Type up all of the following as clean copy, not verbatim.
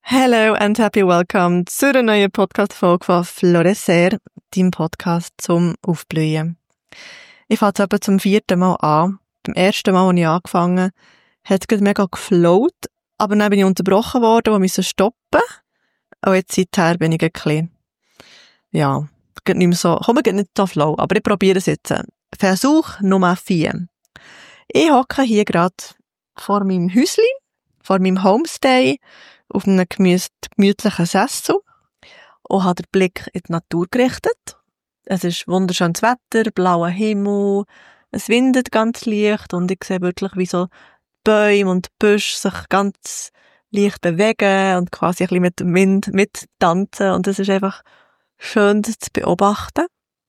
Hello and happy welcome zu einer neuen Podcast-Folge von Florescer, deinem Podcast zum Aufblühen. Ich fange jetzt etwa zum 4. Mal an. Beim ersten Mal, als ich angefangen habe, hat es mega geflowt, aber dann bin ich unterbrochen worden und musste stoppen. Und jetzt seither bin ich ein bisschen, geht nicht mehr so, komme nicht so flow, aber ich probiere es jetzt. Versuch Nummer 4. Ich hocke hier gerade vor meinem Häuschen, vor meinem Homestay, auf einem gemütlichen Sessel und habe den Blick in die Natur gerichtet. Es ist wunderschönes Wetter, blauer Himmel, es windet ganz leicht und ich sehe wirklich, wie so Bäume und Büsche sich ganz leicht bewegen und quasi ein bisschen mit dem Wind mittanzen und es ist einfach schön, das zu beobachten.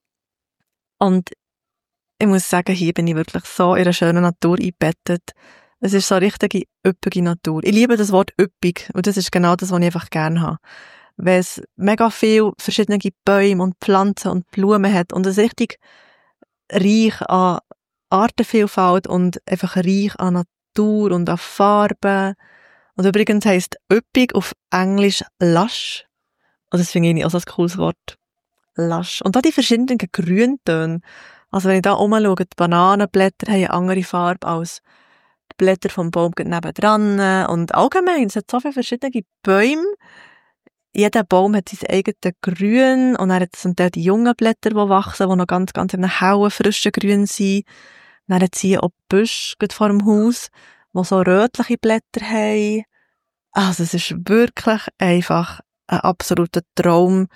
Und ich muss sagen, hier bin ich wirklich so in einer schönen Natur eingebettet. Es ist so eine richtige üppige Natur. Ich liebe das Wort üppig und das ist genau das, was ich einfach gerne habe. Weil es mega viele verschiedene Bäume und Pflanzen und Blumen hat und es richtig reich an Artenvielfalt und einfach reich an Natur und an Farben. Und übrigens heisst üppig auf Englisch lush. Und das finde ich auch so ein cooles Wort. Lush. Und auch die verschiedenen Grüntöne. Also wenn ich da rumschaue, die Bananenblätter haben eine andere Farbe als die Blätter vom Baum nebendran. Und allgemein, es hat so viele verschiedene Bäume. Jeder Baum hat sein eigenes Grün. Und dann hat es zum Teil die jungen Blätter, die wachsen, die noch ganz, ganz in einem hellen, frischen Grün sind. Dann hat sie auch Büsche vor dem Haus, die so rötliche Blätter haben. Also es ist wirklich einfach ein absoluter Traum,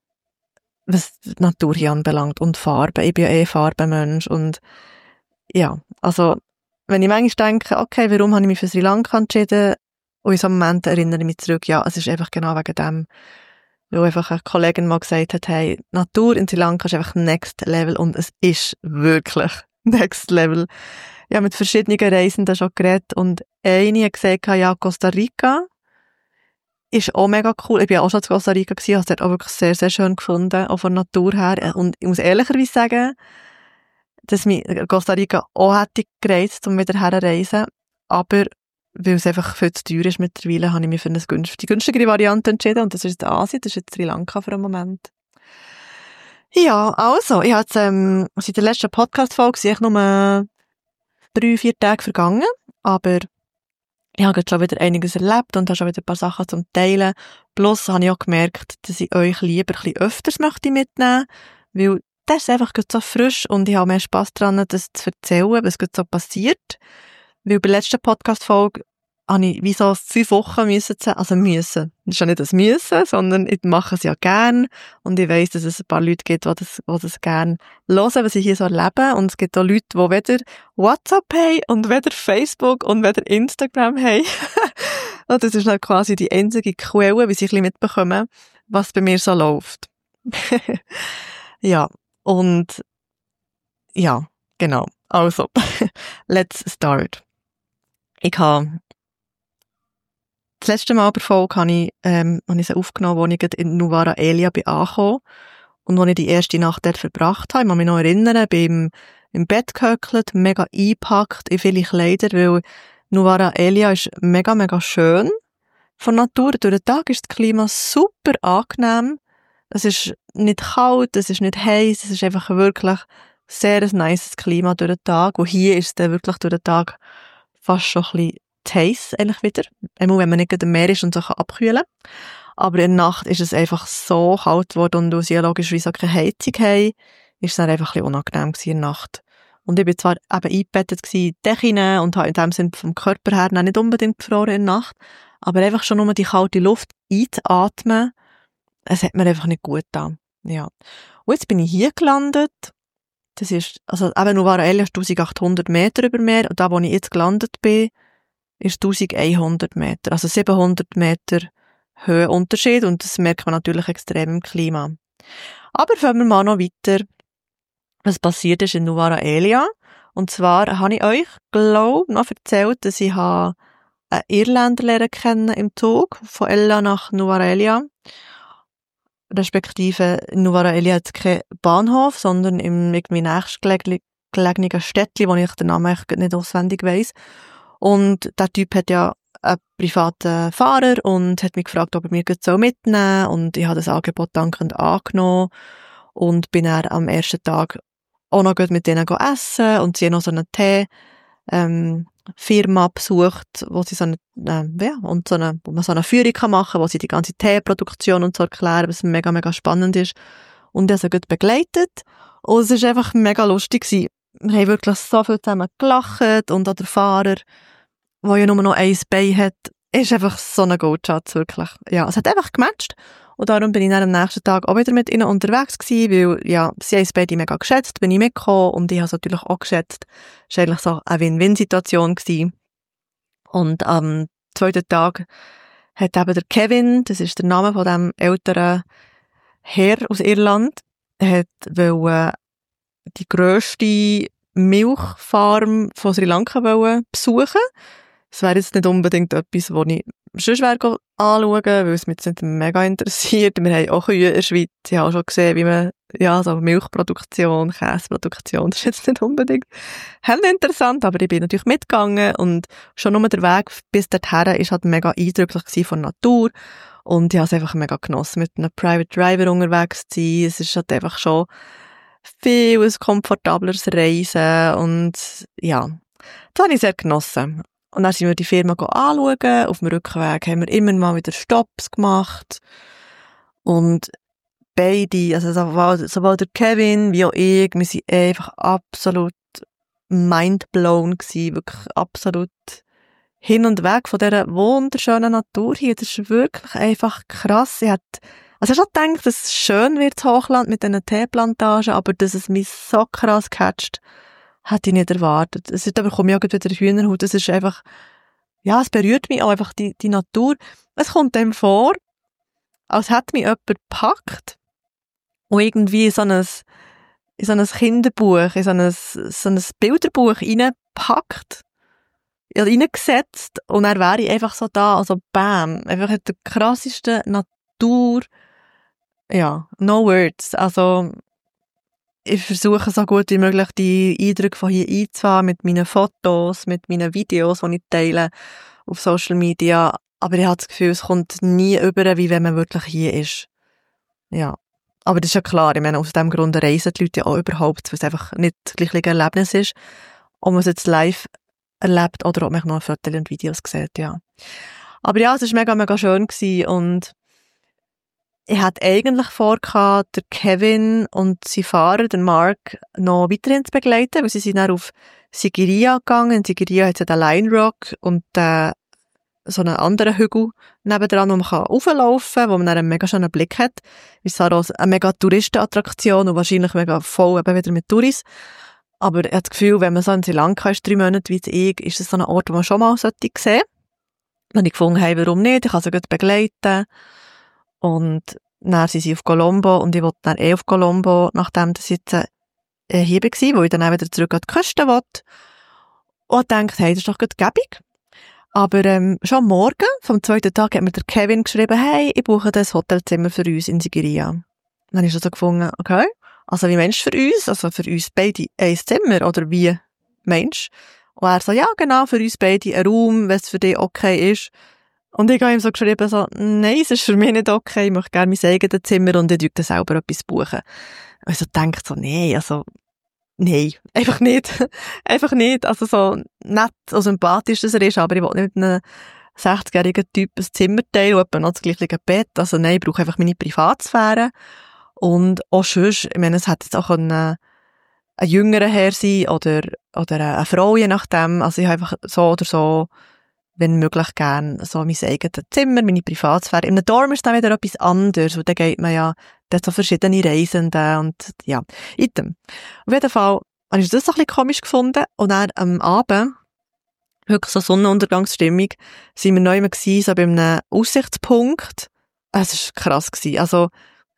was die Natur hier anbelangt und Farben. Ich bin ja Farbenmensch und ja, also wenn ich manchmal denke, okay, warum habe ich mich für Sri Lanka entschieden? Und in so einem Moment erinnere ich mich zurück, ja, es ist einfach genau wegen dem, weil einfach eine Kollegin mal gesagt hat, hey, Natur in Sri Lanka ist einfach Next Level und es ist wirklich Next Level. Ich habe mit verschiedenen Reisenden schon geredet und eine hat gesagt, ja, Costa Rica ist auch mega cool. Ich bin auch schon in Costa Rica gewesen, habe es dort auch wirklich sehr, sehr schön gefunden, auch von der Natur her. Und ich muss ehrlicherweise sagen, dass mich Costa Rica auch hätte gereist, um wieder herzureisen. Aber weil es einfach viel zu teuer ist mittlerweile, habe ich mich für die günstigere Variante entschieden. Und das ist in Asien, das ist jetzt Sri Lanka für einen Moment. Ja, also, ich habe jetzt, seit der letzten Podcast-Folge sind nur 3-4 Tage vergangen. Aber ich habe jetzt schon wieder einiges erlebt und habe schon wieder ein paar Sachen zum Teilen. Plus habe ich auch gemerkt, dass ich euch lieber ein bisschen öfters möchte mitnehmen, weil das ist einfach so frisch und ich habe mehr Spass daran, das zu erzählen, was so passiert. Weil bei der letzten Podcast-Folge habe ich wie so 5 Wochen müssen. Das ist ja nicht das Müssen, sondern ich mache es ja gern. Und ich weiss, dass es ein paar Leute gibt, die das gern hören, was ich hier so erlebe. Und es gibt auch Leute, die weder WhatsApp haben und weder Facebook und weder Instagram haben. Und das ist dann quasi die einzige Quelle, wie sie ein bisschen mitbekommen, was bei mir so läuft. Ja, und ja, genau. Also, let's start. Das letzte Mal bei Folge habe ich sie aufgenommen, als ich in Nuwara Eliya bin angekommen und als ich die erste Nacht dort verbracht habe. Ich kann mich noch erinnern, bin im Bett gehöckelt, mega eingepackt in viele Kleider, weil Nuwara Eliya ist mega, mega schön. Von Natur durch den Tag ist das Klima super angenehm. Es ist nicht kalt, es ist nicht heiß, es ist einfach wirklich sehr ein nices Klima durch den Tag. Und hier ist es dann wirklich durch den Tag fast schon ein bisschen zu heiss eigentlich wieder. Einmal, wenn man nicht im Meer ist und so abkühlen kann. Aber in der Nacht ist es einfach so kalt geworden und weil sie ja logischerweise keine Heizung haben, ist es dann einfach ein bisschen unangenehm gewesen in der Nacht. Und ich war zwar eben eingebettet in die Decken und habe in dem Sinne vom Körper her nicht unbedingt gefroren in der Nacht, aber einfach schon nur die kalte Luft einzuatmen, es hat mir einfach nicht gut getan. Ja. Und jetzt bin ich hier gelandet. Das ist, also eben Nuwara Eliya ist 1800 Meter über Meer und da, wo ich jetzt gelandet bin, ist 1100 Meter. Also 700 Meter Höhenunterschied und das merkt man natürlich extrem im Klima. Aber fangen wir mal noch weiter, was passiert ist in Nuwara Eliya. Und zwar habe ich euch, glaube noch erzählt, dass ich einen Irländer lernen kennen im Zug von Ella nach Nuwara Eliya. Respektive in Nuwara Eliya hat es keinen Bahnhof, sondern im irgendwie nächstgelegenen Städtchen, wo ich den Namen nicht auswendig weiss. Und der Typ hat ja einen privaten Fahrer und hat mich gefragt, ob er mich mitnehmen soll. Und ich habe das Angebot dankend angenommen und bin dann am ersten Tag auch noch mit denen essen und sie haben noch so einen Tee, Firma besucht, wo sie wo man so eine Führung machen kann, wo sie die ganze Teeproduktion und so erklären, was mega, mega spannend ist. Und ich habe sie gut begleitet. Und es war einfach mega lustig gewesen. Wir haben wirklich so viel zusammen gelacht und auch der Fahrer, der ja nur noch ein Bein hat, ist einfach so ein Goldschatz, wirklich. Ja, es hat einfach gematcht. Und darum bin ich dann am nächsten Tag auch wieder mit ihnen unterwegs gewesen, weil, ja, sie haben es beide mega geschätzt, bin ich mitgekommen und ich habe es natürlich auch geschätzt. Es war eigentlich so eine Win-Win-Situation gewesen. Und am zweiten Tag hat eben der Kevin, das ist der Name von dem älteren Herr aus Irland, hat wollte die grösste Milchfarm von Sri Lanka besuchen. Das wäre jetzt nicht unbedingt etwas, was ich sonst anschauen, weil es mich jetzt nicht mega interessiert. Wir haben auch Kühe in der Schweiz. Ich habe auch schon gesehen, wie man, ja, so Milchproduktion, Käseproduktion, das ist jetzt nicht unbedingt interessant, aber ich bin natürlich mitgegangen und schon nur der Weg bis dorthin ist halt mega eindrücklich gewesen von der Natur und ich habe es einfach mega genossen, mit einem Private Driver unterwegs zu sein. Es ist halt einfach schon viel ein komfortableres Reisen und ja, das habe ich sehr genossen. Und dann sind wir die Firma anschauen. Auf dem Rückweg haben wir immer mal wieder Stopps gemacht. Und beide, also sowohl der Kevin wie auch ich, wir sind einfach absolut mindblown gewesen. Wirklich absolut hin und weg von dieser wunderschönen Natur hier. Das ist wirklich einfach krass. Ich hatte schon gedacht, dass es schön wird, das Hochland mit diesen Teeplantagen, aber dass es mich so krass catcht, hätte ich nicht erwartet. Es ist, aber komme ich auch wieder Hühnerhaut. Es ist einfach, ja, es berührt mich auch einfach, die Natur. Es kommt dem vor, als hätte mich jemand gepackt und irgendwie in so ein Kinderbuch, in so ein Bilderbuch reingepackt, reingesetzt und dann wäre ich einfach so da, also bam, einfach in der krassesten Natur, ja, no words, also ich versuche so gut wie möglich die Eindrücke von hier einzufangen mit meinen Fotos, mit meinen Videos, die ich teile auf Social Media. Aber ich habe das Gefühl, es kommt nie über, wie wenn man wirklich hier ist. Ja. Aber das ist ja klar. Ich meine, aus diesem Grund reisen die Leute ja auch überhaupt, weil es einfach nicht das gleiche Erlebnis ist, ob man es jetzt live erlebt oder ob man noch Fotos und Videos sieht, ja. Aber ja, es war mega, mega schön gewesen und ich hatte eigentlich vor, der Kevin und sein Fahrer, den Mark, noch weiterhin zu begleiten, weil sie sind dann auf Sigiriya gegangen. In Sigiriya hat es ja den Lion Rock und so einen anderen Hügel nebendran, wo man rauflaufen kann, wo man dann einen mega schönen Blick hat. Es ist auch eine mega Touristenattraktion und wahrscheinlich mega voll eben wieder mit Touris. Aber ich habe das Gefühl, wenn man so in Sri Lanka ist, 3 Monate wie ich, ist es so ein Ort, wo man schon mal sehen sollte. Und ich gefunden habe, warum nicht? Ich kann sie gut begleiten. Und dann sind sie auf Colombo und ich wollte dann auf Colombo, nachdem das jetzt hier war, wo ich dann auch wieder zurück an die Küste wollte. Und dachte, hey, das ist doch gut gäbig. Aber schon morgen, vom zweiten Tag, hat mir der Kevin geschrieben, hey, ich brauche das Hotelzimmer für uns in Sigiriya. Dann habe ich so gefunden, okay, also wie meinst du für uns? Also für uns beide ein Zimmer oder wie meinst du? Und er so, ja genau, für uns beide ein Raum, wenn es für dich okay ist. Und ich habe ihm so geschrieben, so, nein, es ist für mich nicht okay, ich möchte gerne mein eigenes Zimmer und ich würde selber etwas buchen. Und ich so denkt so, nein, einfach nicht. Einfach nicht. Also so nett, so sympathisch das er ist, aber ich will nicht mit einem 60-jährigen Typ ein Zimmer teilen und etwa noch das gleiche Bett. Also nein, ich brauche einfach meine Privatsphäre. Und auch sonst, ich meine, es hätte jetzt auch ein jüngerer Herr sein oder eine Frau, je nachdem. Also ich habe einfach so oder so, wenn möglich, gerne so mein eigenes Zimmer, meine Privatsphäre. In einem Dorm ist dann wieder etwas anderes, und dann geht man ja, da so verschiedene Reisende und ja, item. Auf jeden Fall habe ich das so ein bisschen komisch gefunden und dann am Abend, wirklich so Sonnenuntergangsstimmung, sind wir neu gewesen, so bei einem Aussichtspunkt. Es war krass gewesen. Also,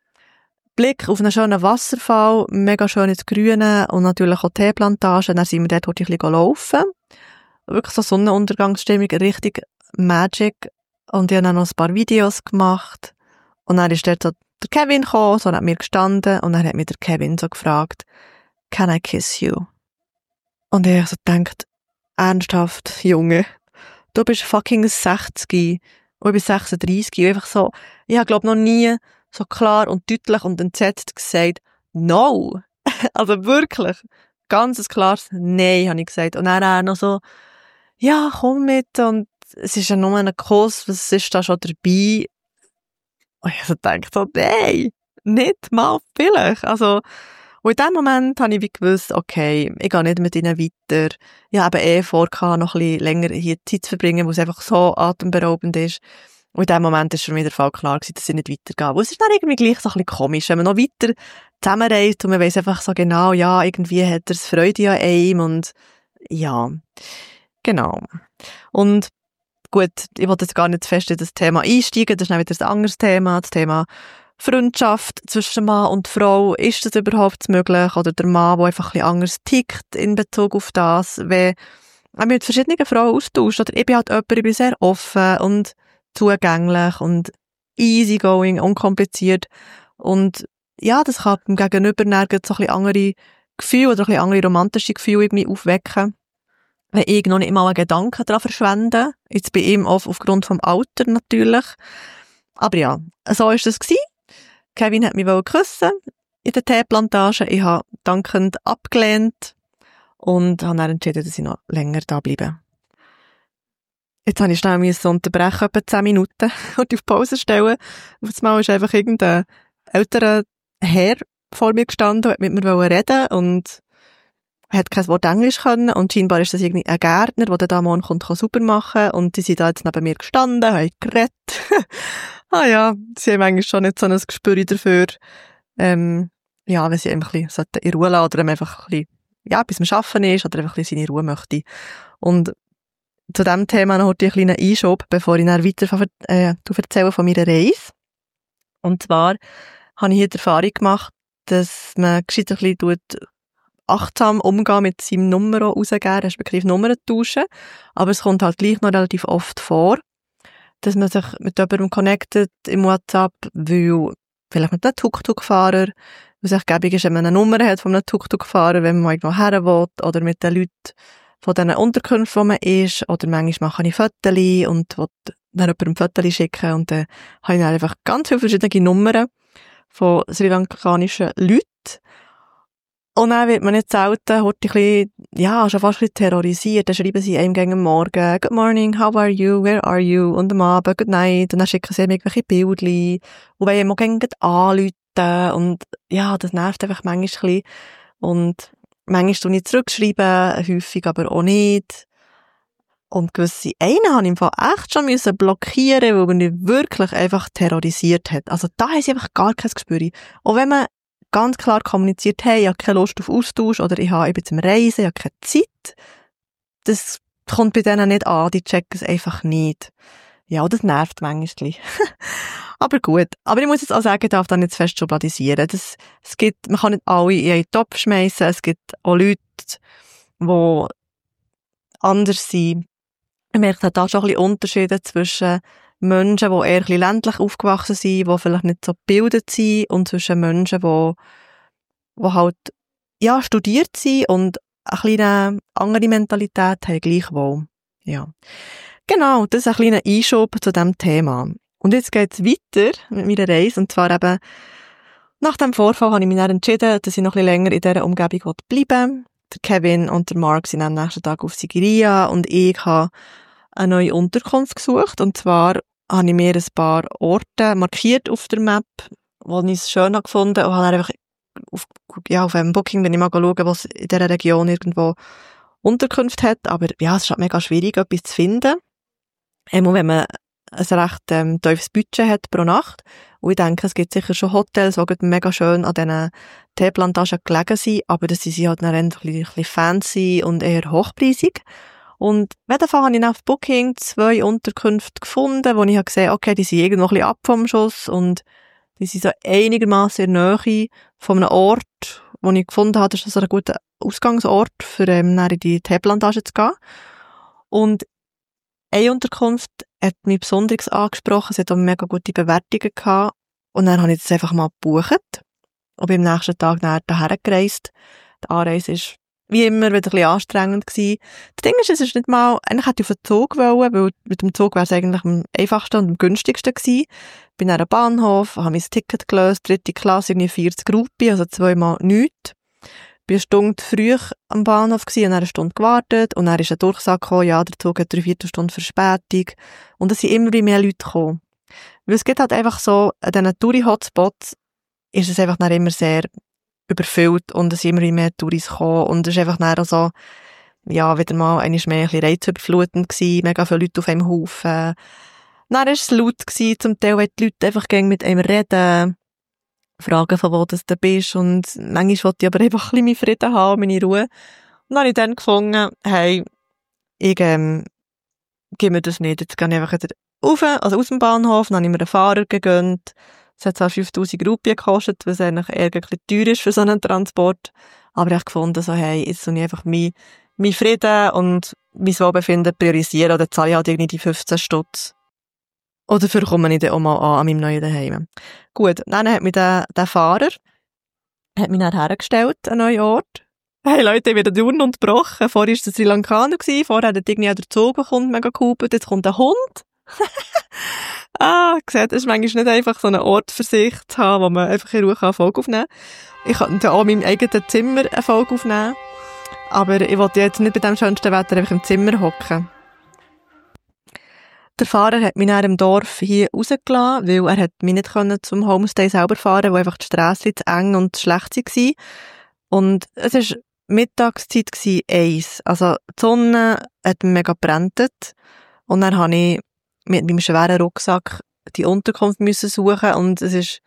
Blick auf einen schönen Wasserfall, mega schönes Grüne und natürlich auch Teeplantagen. Dann sind wir dort ein bisschen laufen. Wirklich so Sonnenuntergangsstimmung, richtig Magic. Und ich habe dann noch ein paar Videos gemacht. Und dann ist dort so der Kevin gekommen, so hat mir gestanden. Und dann hat mich der Kevin so gefragt, can I kiss you? Und ich habe so gedacht, ernsthaft, Junge, du bist fucking 60 und ich bin 36 und einfach so, ich habe glaube noch nie so klar und deutlich und entsetzt gesagt, no. Also wirklich, ganz ein klares Nein, habe ich gesagt. Und dann auch noch so, ja, komm mit und es ist ja nur ein Kurs, was ist da schon dabei? Und ich so dachte so, nein, nicht mal vielleicht. Also, und in dem Moment habe ich wie gewusst, okay, ich gehe nicht mit ihnen weiter. Ich habe vor, noch ein bisschen länger hier Zeit zu verbringen, wo es einfach so atemberaubend ist. Und in dem Moment ist für mich der Fall klar gewesen, dass ich nicht weitergehe. Und es ist dann irgendwie gleich so ein bisschen komisch, wenn man noch weiter zusammenreist und man weiss einfach so genau, ja, irgendwie hat er es Freude an einem und ja, genau. Und gut, ich wollte jetzt gar nicht zu fest in das Thema einsteigen, das ist dann wieder ein anderes Thema, das Thema Freundschaft zwischen Mann und Frau. Ist das überhaupt möglich? Oder der Mann, der einfach ein bisschen anders tickt in Bezug auf das, wenn man mit verschiedenen Frauen austauscht. Oder ich bin halt jemand, ich bin sehr offen und zugänglich und easygoing, unkompliziert. Und ja, das kann beim Gegenüber nirgends so ein bisschen andere Gefühle oder ein bisschen andere romantische Gefühle irgendwie aufwecken. Wenn ich noch nicht mal einen Gedanken daran verschwende. Jetzt bei ihm auch aufgrund vom Alter natürlich. Aber ja, so war das gewesen. Kevin hat mich küssen in der Teeplantage. Ich habe dankend abgelehnt und habe dann entschieden, dass ich noch länger da bleibe. Jetzt habe ich schnell unterbrechen, etwa 10 Minuten, und auf Pause stellen. Auf einmal ist einfach irgendein älterer Herr vor mir gestanden, hat mit mir reden und hat kein Wort Englisch können. Und scheinbar ist das irgendwie ein Gärtner, der da morgen kommt, sauber machen. Und die sind da jetzt neben mir gestanden, haben geredet. Ah ja, sie haben eigentlich schon nicht so ein Gespür dafür, ja, wenn sie einfach ein bisschen in Ruhe lassen oder einfach ein bisschen, ja, bis man arbeiten ist oder einfach ein bisschen seine Ruhe möchte. Und zu diesem Thema noch heute einen kleinen Einschub, bevor ich dann weiter erzähle von meiner Reise. Und zwar habe ich hier die Erfahrung gemacht, dass man gescheit ein bisschen achtsam umgehen mit seinem Nummer rausgeben, respektive Nummern tauschen. Aber es kommt halt gleich noch relativ oft vor, dass man sich mit jemandem connectet im WhatsApp, weil vielleicht mit einem Tuk-Tuk-Fahrer, was echt gäbig ist, wenn man eine Nummer hat von einem Tuk-Tuk-Fahrer, wenn man irgendwo her will, oder mit den Leuten von diesen Unterkünften, wo man ist, oder manchmal mache ich Fotos und will dann jemandem Fotos schicken und dann habe ich dann einfach ganz viele verschiedene Nummern von sri-lankanischen Leuten. Und dann wird man nicht selten heute ein bisschen, ja, schon fast ein bisschen terrorisiert. Dann schreiben sie einem gegen Morgen, Good morning, how are you, where are you? Und am Abend, Good night. Und dann schicken sie ihm irgendwelche Bildchen. Und wollen ihm auch gegen anrufen. Und ja, das nervt einfach manchmal ein bisschen. Und manchmal tue ich zurückschreiben, häufig aber auch nicht. Und gewisse einen habe ich im Fall echt schon müssen blockieren, weil man mich wirklich einfach terrorisiert hat. Also da haben sie einfach gar kein Gespür. Auch wenn man ganz klar kommuniziert, hey, ich habe keine Lust auf Austausch oder ich bin zum Reisen, ich habe keine Zeit. Das kommt bei denen nicht an, die checken es einfach nicht. Ja, das nervt manchmal. Aber gut. Aber ich muss jetzt auch sagen, ich darf da nicht zu fest schubladisieren. Man kann nicht alle in einen Topf schmeißen. Es gibt auch Leute, die anders sind. Ich merke da schon ein bisschen Unterschiede zwischen Menschen, die eher ein bisschen ländlich aufgewachsen sind, die vielleicht nicht so gebildet sind, und zwischen Menschen, die halt, ja, studiert sind und eine kleine andere Mentalität haben, gleichwohl. Ja. Genau, das ist ein kleiner Einschub zu diesem Thema. Und jetzt geht's weiter mit meiner Reise, und zwar eben, nach dem Vorfall habe ich mich dann entschieden, dass ich noch ein bisschen länger in dieser Umgebung bleiben will. Der Kevin und der Mark sind am nächsten Tag auf Sigiriya und ich habe eine neue Unterkunft gesucht. Und zwar habe ich mir ein paar Orte markiert auf der Map, wo ich es schön gefunden habe. Und habe einfach auf einem Booking bin ich mal schauen, was in dieser Region irgendwo Unterkunft hat. Aber ja, es ist halt mega schwierig, etwas zu finden. Einmal, wenn man ein recht tiefes Budget hat pro Nacht. Und ich denke, es gibt sicher schon Hotels, die mega schön an diesen Teeplantagen gelegen sind, aber das sind halt dann ein bisschen fancy und eher hochpreisig. Und auf jeden Fall habe ich auf Booking 2 Unterkünfte gefunden, wo ich gesehen habe, okay, die sind irgendwo ein bisschen ab vom Schuss und die sind so einigermaßen in der Nähe von einem Ort, wo ich gefunden habe, das ist so ein guter Ausgangsort, für in die Teeplantage zu gehen. Und eine Unterkunft hat mich besonders angesprochen, sie hat auch mega gute Bewertungen gehabt. Und dann habe ich das einfach mal gebucht und bin am nächsten Tag daher gereist. Die Anreise war wie immer wieder ein bisschen anstrengend gewesen. Das Ding ist, es ist nicht mal, eigentlich hätte ich auf den Zug wollen, weil mit dem Zug wäre es eigentlich am einfachsten und am günstigsten gewesen. Bin an einem Bahnhof, habe mein Ticket gelöst, 3. Klasse, irgendwie 40 Rupiah, also 2-mal nichts. Bin eine Stunde früh am Bahnhof gewesen, und dann eine Stunde gewartet, und dann ist ein Durchsage gekommen, ja, der Zug hat 3/4 Stunde Verspätung. Und es sind immer mehr Leute gekommen. Weil es geht halt einfach so, an diesen Touri-Hotspots ist es einfach dann immer sehr überfüllt und es sind immer mehr Touris gekommen und es ist einfach dann auch so, ja, wieder mal einmal mehr ein bisschen reizüberflutend gewesen, mega viele Leute auf einem Haufen. Dann war es laut gewesen, zum Teil, weil die Leute einfach mit einem reden, fragen, von wo das du bist, und manchmal wollte ich aber einfach ein bisschen meinen Frieden haben, meine Ruhe. Und dann habe ich dann gefunden, hey, ich gebe mir das nicht, jetzt gehe ich einfach wieder rauf, also aus dem Bahnhof, dann habe ich mir einen Fahrer gegönnt. Es hat zwar 5'000 Rupiah gekostet, was eigentlich eher ein bisschen teuer ist für so einen Transport, aber ich habe gefunden, so, hey, jetzt soll ich einfach meinen Frieden und mein Wohlbefinden priorisieren, oder zahle ich halt irgendwie die 15 Stutz. Oder dafür komme ich dann auch mal an meinem neuen Daheim. Gut, dann hat mich der Fahrer hat mich dann hergestellt an einen neuen Ort. Hey Leute, ich werde Turnen unterbrochen. Vorher war der Sri Lankaner, vorher hat irgendwie auch der Zug gekommen, mega gehupert, jetzt kommt ein Hund. Gesagt, es ist manchmal nicht einfach so einen Ort für sich zu haben, wo man einfach in Ruhe eine Folge aufnehmen kann. Ich kann auch in meinem eigenen Zimmer eine Folge aufnehmen. Aber ich wollte jetzt nicht bei dem schönsten Wetter einfach im Zimmer hocken. Der Fahrer hat mich nach dem Dorf hier rausgelassen, weil er hat mich nicht zum Homestay selber fahren, wo einfach die Strasse zu eng und zu schlecht war. Und es war Mittagszeit 1. Also die Sonne hat mega gebrannt. Und dann habe ich mit meinem schweren Rucksack die Unterkunft müssen suchen, und es ist,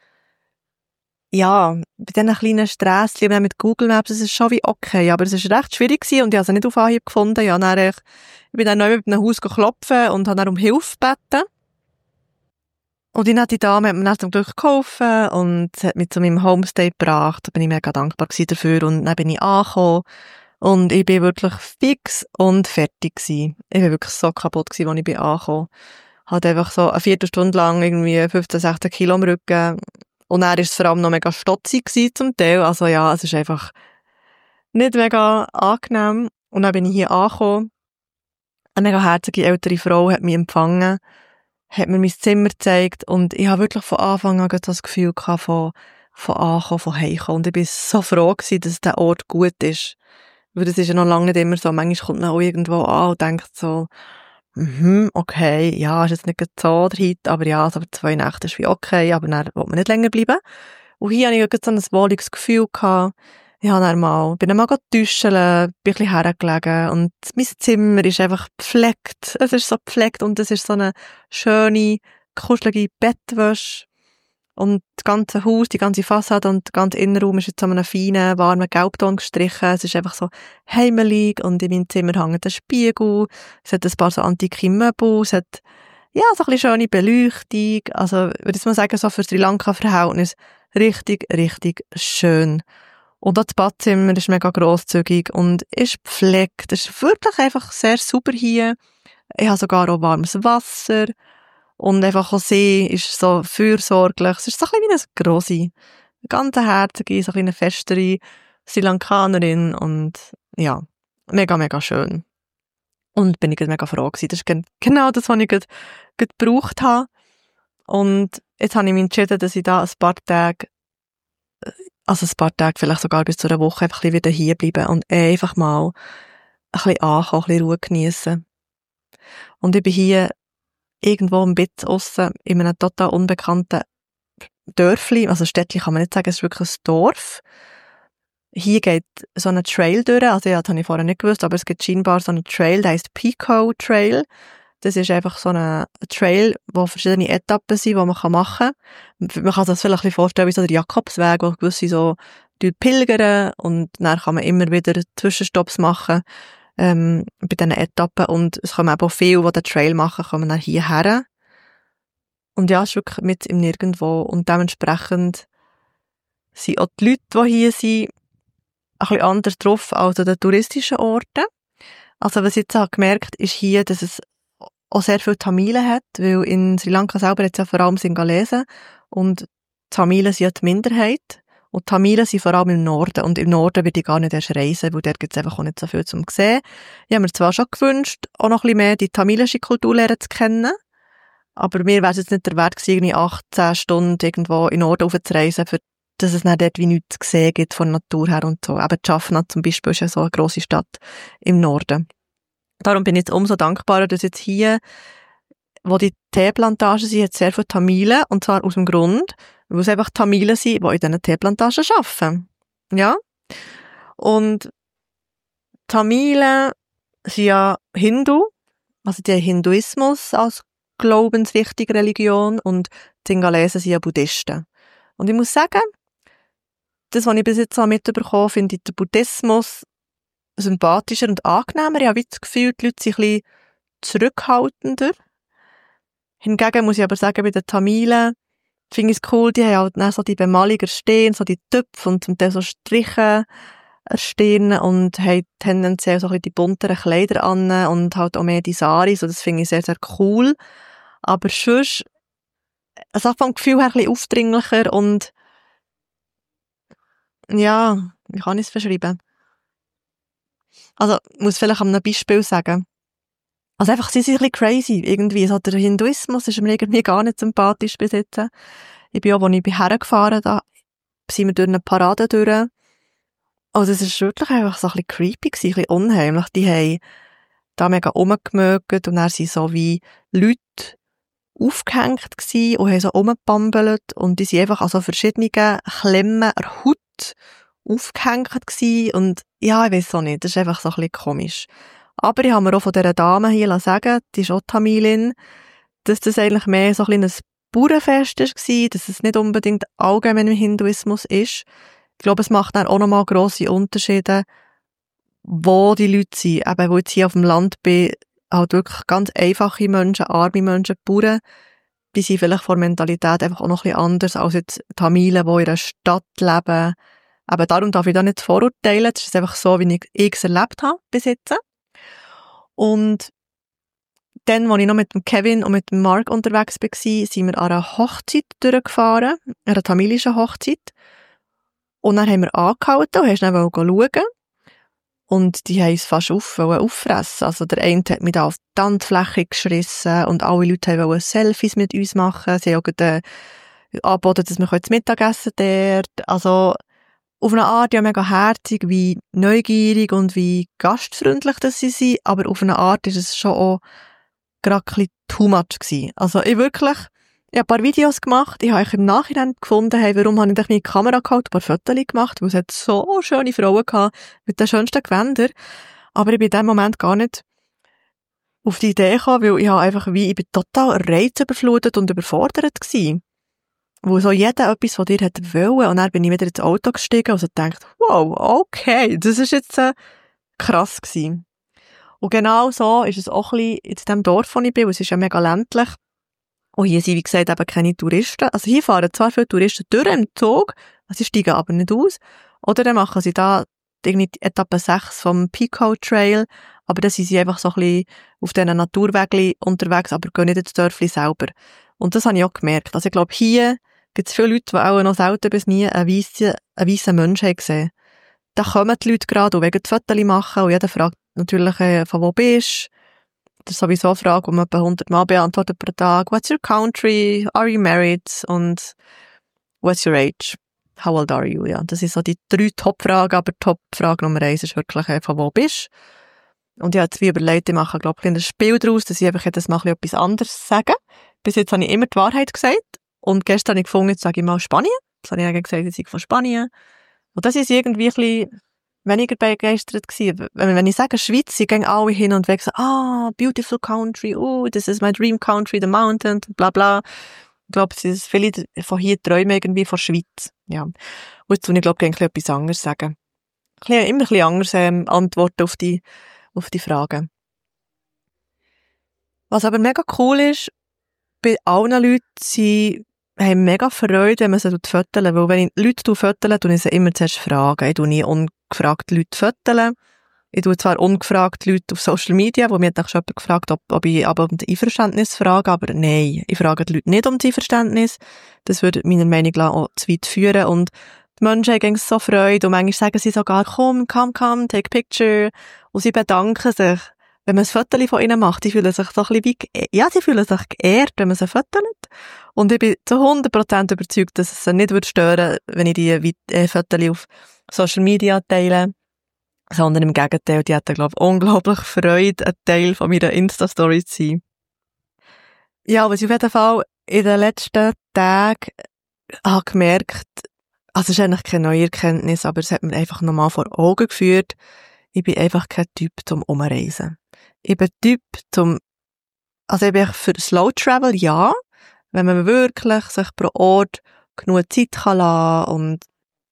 ja, bei diesen kleinen Strässchen mit Google Maps, es ist schon wie okay, aber es ist recht schwierig gewesen und ich habe es nicht auf Anhieb gefunden. Ich bin dann neu mit einem Haus klopfen und habe dann um Hilfe gebeten. Und die nette Dame hat mir dann zum Glück geholfen und hat mich zu meinem Homestay gebracht. Da bin ich mega dankbar dafür, und dann bin ich angekommen und ich bin wirklich fix und fertig gewesen. Ich bin wirklich so kaputt gewesen, als ich bin angekommen. Hat einfach so eine Viertelstunde lang irgendwie 15, 16 Kilo am Rücken. Und dann war es vor allem noch mega stotzig gewesen zum Teil. Also ja, es ist einfach nicht mega angenehm. Und dann bin ich hier angekommen. Eine mega herzige ältere Frau hat mich empfangen, hat mir mein Zimmer gezeigt, und ich habe wirklich von Anfang an das Gefühl gehabt, von ankommen, von heimkommen. Und ich bin so froh gewesen, dass der Ort gut ist. Weil das ist ja noch lange nicht immer so. Manchmal kommt man auch irgendwo an und denkt so, okay, ja, ist jetzt nicht so der Hit, aber ja, so 2 Nächte ist wie okay, aber dann will man nicht länger bleiben. Und hier hatte ich so ein wohliges Gefühl gehabt. Ich bin dann mal duschen, bin ein bisschen hergelegen, und mein Zimmer ist einfach gepflegt. Es ist so gepflegt, und es ist so eine schöne, kuschelige Bettwäsche. Und das ganze Haus, die ganze Fassade und der ganze Innenraum ist jetzt so einem feinen, warmen Gelbton gestrichen. Es ist einfach so heimelig, und in meinem Zimmer hängt ein Spiegel. Es hat ein paar so antike Möbel. Es hat, ja, so ein bisschen schöne Beleuchtung. Also, ich würde jetzt mal sagen, so für Sri Lanka-Verhältnis richtig, richtig schön. Und auch das Badzimmer ist mega grosszügig und ist gepflegt. Es ist wirklich einfach sehr sauber hier. Ich habe sogar auch warmes Wasser. Und einfach auch sie ist so fürsorglich. Es ist so ein bisschen wie eine grosse, eine ganz herzige, so eine festere Sri Lankanerin. Und ja, mega, mega schön. Und bin ich mega froh gewesen. Das ist genau das, was ich gerade gebraucht habe. Und jetzt habe ich mich entschieden, dass ich da ein paar Tage, vielleicht sogar bis zu einer Woche, einfach wieder hier bleiben und einfach mal ein bisschen ankommen, ein bisschen Ruhe geniessen. Und ich bin hier irgendwo im Bitz aussen, in einem total unbekannten Dörfli, also Städtli kann man nicht sagen, es ist wirklich ein Dorf. Hier geht so ein Trail durch, also ja, das habe ich vorher nicht gewusst, aber es gibt scheinbar so einen Trail, der heisst Pico Trail. Das ist einfach so ein Trail, wo verschiedene Etappen sind, die man machen kann. Man kann sich das vielleicht ein bisschen vorstellen wie so der Jakobsweg, wo gewisse so pilgern, und dann kann man immer wieder Zwischenstopps machen bei diesen Etappen, und es kommen auch viele, die den Trail machen, kommen dann hierher. Und ja, es ist wirklich mit im Nirgendwo, und dementsprechend sind auch die Leute, die hier sind, ein bisschen anders drauf als an den touristischen Orten. Also was ich jetzt gemerkt habe, ist hier, dass es auch sehr viele Tamilen hat, weil in Sri Lanka selber hat es ja vor allem Singalesen, und Tamilen sind ja die Minderheit. Und die Tamilen sind vor allem im Norden. Und im Norden würde ich gar nicht erst reisen, weil dort gibt es einfach auch nicht so viel zum sehen. Ich habe mir zwar schon gewünscht, auch noch ein bisschen mehr die tamilische Kultur lernen zu kennen. Aber mir wäre es jetzt nicht der Wert gewesen, irgendwie 18 Stunden irgendwo in den Norden raufzureisen, für dass es dann dort wie nichts zu sehen gibt von der Natur her und so. Eben Jaffna zum Beispiel ist ja so eine grosse Stadt im Norden. Darum bin ich jetzt umso dankbarer, dass jetzt hier, wo die Teeplantagen sind, jetzt sehr viele Tamilen, und zwar aus dem Grund, weil es einfach Tamilen sind, die in diesen Teeplantagen arbeiten. Ja? Und Tamilen sind ja Hindu, also die haben Hinduismus als glaubenswichtige Religion, und die Singalesen sind ja Buddhisten. Und ich muss sagen, das, was ich bis jetzt mitbekommen habe, finde ich den Buddhismus sympathischer und angenehmer. Ich habe das Gefühl, die Leute sind ein bisschen zurückhaltender. Hingegen muss ich aber sagen, bei den Tamilen finde ich es cool, die haben halt dann so die Bemalung erstehen, so die Töpfe und zum Teil so Striche erstehen und haben tendenziell so ein bisschen die bunteren Kleider an und halt auch mehr die Saris, und das finde ich sehr, sehr cool. Aber sonst, es ist vom Gefühl her ein bisschen aufdringlicher und ja, wie kann ich es beschreiben? Also, ich muss vielleicht an einem Beispiel sagen. Also einfach, sie sind ein bisschen crazy irgendwie. So, der Hinduismus ist mir irgendwie gar nicht sympathisch bis jetzt. Ich bin auch, als ich hergefahren bin, da sind wir durch eine Parade durch. Also es ist wirklich einfach so ein bisschen creepy gewesen, ein bisschen unheimlich. Die haben da mega rumgemögt und dann sind so wie Leute aufgehängt gewesen und haben so rumgebambelt und die sind einfach an so verschiedenen Klemmen an der Haut aufgehängt gewesen und ja, ich weiss auch nicht, das ist einfach so ein bisschen komisch. Aber ich habe mir auch von dieser Dame hier sagen, die ist auch Tamilin, dass das eigentlich mehr so ein kleines Bauernfest war, dass es nicht unbedingt allgemein im Hinduismus ist. Ich glaube, es macht dann auch nochmal grosse Unterschiede, wo die Leute sind. Eben, wo ich jetzt hier auf dem Land bin, halt wirklich ganz einfache Menschen, arme Menschen, Bauern, die sind vielleicht von der Mentalität einfach auch noch ein bisschen anders als jetzt Tamilen, die in einer Stadt leben. Aber darum darf ich da nicht vorurteilen. Das ist einfach so, wie ich es erlebt habe bis jetzt. Und dann, als ich noch mit dem Kevin und mit dem Mark unterwegs war, sind wir an einer Hochzeit durchgefahren, einer tamilischen Hochzeit. Und dann haben wir angehalten und haben schnell schauen. Und die haben uns fast auffressen. Also der eine hat mich da auf die Tanzfläche geschrissen und alle Leute wollten Selfies mit uns machen. Sie haben auch angeboten, dass wir das Mittagessen dort. Also auf eine Art ja mega herzig, wie neugierig und wie gastfreundlich das sie sind. Aber auf eine Art ist es schon auch gerade ein bisschen too much gewesen. Also ich habe ein paar Videos gemacht. Ich habe im Nachhinein gefunden, hey, warum habe ich meine Kamera gehalten, ein paar Fotos gemacht, weil es hat so schöne Frauen gehabt mit den schönsten Gewändern. Aber ich bin in dem Moment gar nicht auf die Idee gekommen, weil ich bin total reizüberflutet und überfordert gewesen. Wo so jeder etwas von dir hat wollen. Und dann bin ich wieder ins Auto gestiegen und so gedacht, wow, okay, das ist jetzt krass gewesen. Und genau so ist es auch ein bisschen in dem Dorf, wo ich bin, weil es ist ja mega ländlich. Und hier sind, wie gesagt, eben keine Touristen. Also hier fahren zwar viele Touristen durch im Zug, sie steigen aber nicht aus. Oder dann machen sie da irgendwie Etappe 6 vom Pico Trail, aber dann sind sie einfach so ein bisschen auf diesen Naturwegen unterwegs, aber gehen nicht ins Dörfli selber. Und das habe ich auch gemerkt. Also ich glaube, hier gibt es viele Leute, die auch noch selten bis nie einen weissen Menschen haben gesehen. Da kommen die Leute gerade und wollen Fotos machen und jeder fragt natürlich, von wo bist du? Das ist sowieso eine Frage, die man etwa 100 Mal beantwortet pro Tag. What's your country? Are you married? Und what's your age? How old are you? Ja, das sind so die 3 Top-Fragen, aber Top-Frage Nummer 1 ist wirklich, von wo bist du? Und ich habe jetzt wie überlegt, ich mache, glaube ich, ein Spiel daraus, dass ich einfach jedes Mal etwas anderes sage. Bis jetzt habe ich immer die Wahrheit gesagt. Und gestern habe ich gefunden, jetzt sage ich mal Spanien. Das habe ich eigentlich gesagt, ich sei von Spanien. Und das ist irgendwie ein bisschen weniger begeistert gewesen. Wenn ich sage Schweiz, sie gehen alle hin und weg so, beautiful country, this is my dream country, the mountain, bla bla. Ich glaube, viele von hier träumen irgendwie von Schweiz. Ja. Und jetzt tue ich, glaube ich, etwas anderes sagen. Immer ein bisschen anders antworten auf die Fragen. Was aber mega cool ist, bei allen Leuten, sie haben mega Freude, wenn man sie fotografiert. Weil wenn ich Leute fotografiere, tue ich sie immer zuerst fragen. Ich tue nie ungefragt Leute fotografieren. Ich tue zwar ungefragt Leute auf Social Media, wo mir hat schon jemand gefragt, ob ich aber um das Einverständnis frage, aber nein, ich frage die Leute nicht um das Einverständnis. Das würde meiner Meinung nach auch zu weit führen und die Menschen haben so Freude und manchmal sagen sie sogar, komm, take picture. Und sie bedanken sich, wenn man ein Foto von ihnen macht. Die fühlen sich so ein bisschen sie fühlen sich geehrt, wenn man sie fotogt. Und ich bin zu 100% überzeugt, dass es sie nicht stören würde, wenn ich die Fotos auf Social Media teile. Sondern im Gegenteil, die hätten, glaube ich, unglaublich Freude, ein Teil von meiner Insta-Story zu sein. Ja, was ich auf jeden Fall in den letzten Tagen habe gemerkt, also es ist eigentlich keine neue Erkenntnis, aber es hat mir einfach nochmal vor Augen geführt, ich bin einfach kein Typ zum Umreisen. Ich bin Typ also ich bin für Slow Travel, ja, wenn man wirklich sich pro Ort genug Zeit kann lassen und